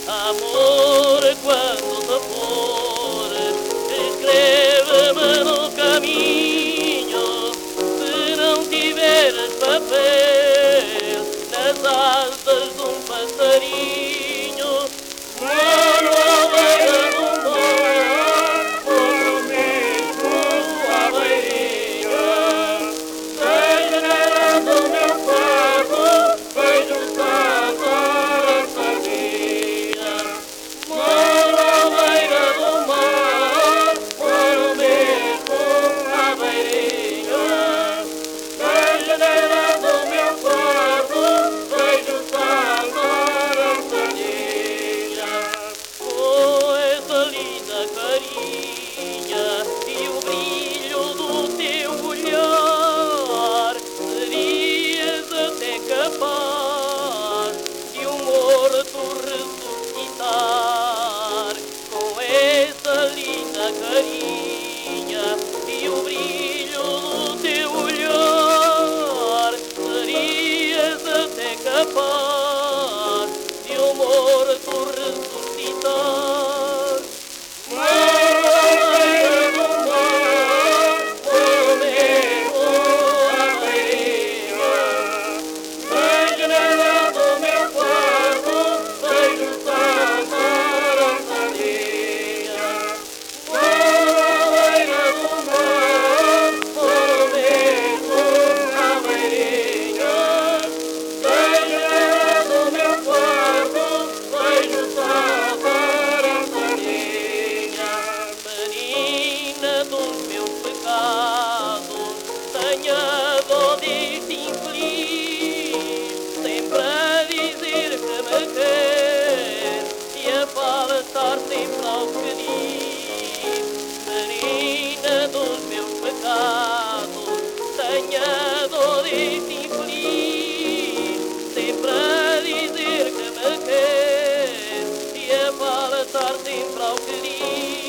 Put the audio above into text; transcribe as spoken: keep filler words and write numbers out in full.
Amor, quando te for, escreve-me no caminho. Se não tiveres papel nas asas de um passarinho, moro à beira do mar, outro mesmo à beirinha. Da janela do meu quarto vejo saltar a sardinha. Moro à beira do mar, moro mesmo à beirinha. Da janela do meu quarto vejo saltar a sardinha. Oh, essa linda carinha e o brilho do teu olhar, serias até capaz de um morto ressuscitar. Com essa linda carinha e o brilho do teu olhar, serias até capaz de um morto ressuscitar. Moro à beira do mar, moro mesmo à beirinha. Da janela do meu quarto vejo saltar a sardinha. Moro à beira do mar, moro mesmo à beirinha. Da janela do meu quarto vejo saltar a sardinha. Menina dos meus pecados, tenha dó deste infeliz, sempre a dizer que me quer e a faltar sempre ao que diz. Menina dos meus pecados, tenha dó deste infeliz, sempre a dizer que me quer e a faltar sempre ao que diz.